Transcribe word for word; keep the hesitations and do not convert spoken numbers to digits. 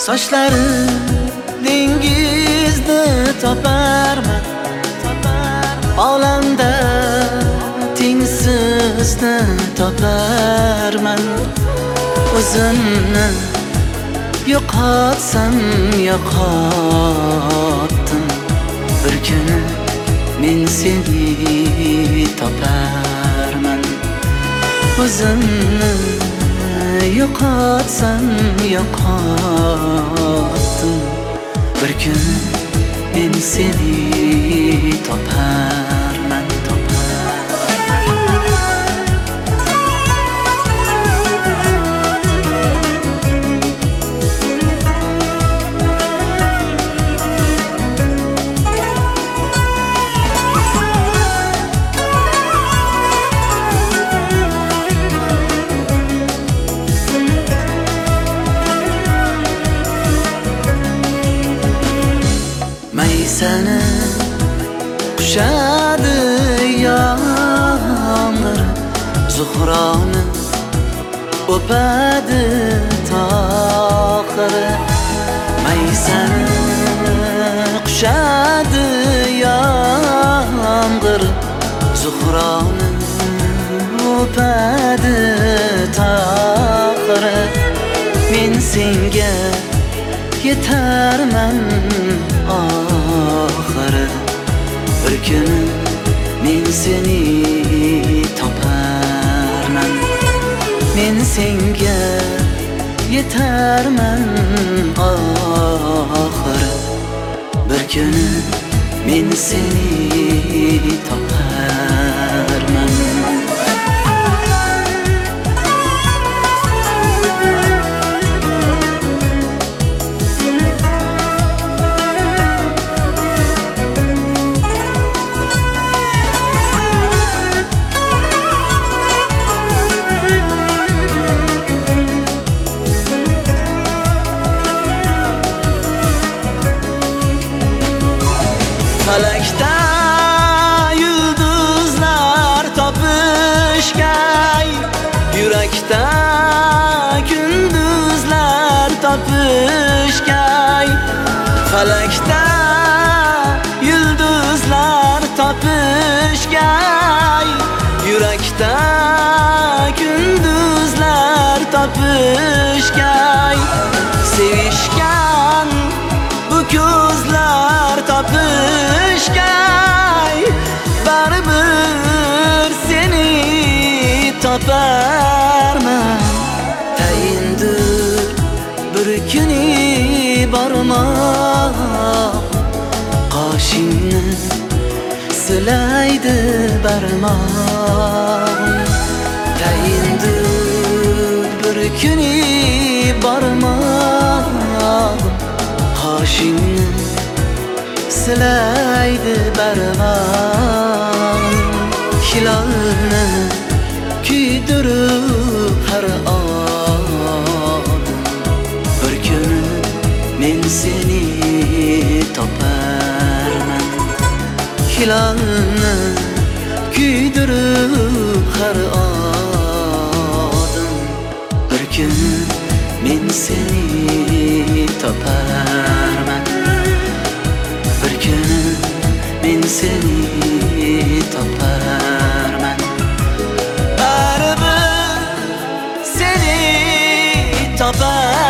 Sochlari dengizni toparman, olamda tengsizni toparman. O'zimni yo'qotsam yo'qotdim, bir kuni men seni toparman. O'zimni yo'qotsam yo'qotdim, bir kuni men seni toparman, seni qushadi yomg'ir, Zuhroni o'padi tohir. Maysani qushadi yomg'ir, Zuhroni o'padi tohir. Men senga yetarman oxiri, bir kuni men seni toparman. Men senga yetarman oxiri, bir kuni men seni toparman. Falakda yulduzlar topishgay, yurakda gündüzlar topishgay. Falakda yulduzlar topishgay, yurakda gündüzlar topishgay. Sevishgan bu ko'zlar topishgay, baribir seni toparman. Tayindir bir kuni bormoq, qoshingni silaydi barmoq. Tayindir bir kuni bormoq, qoshingni silaydi barmoq. Hilolni kuydirib har on, bir kuni men seni toparman. Hilolni kuydirib har on, bir kuni men seni toparman. Bir kuni men seni toparman, baribir seni toparman.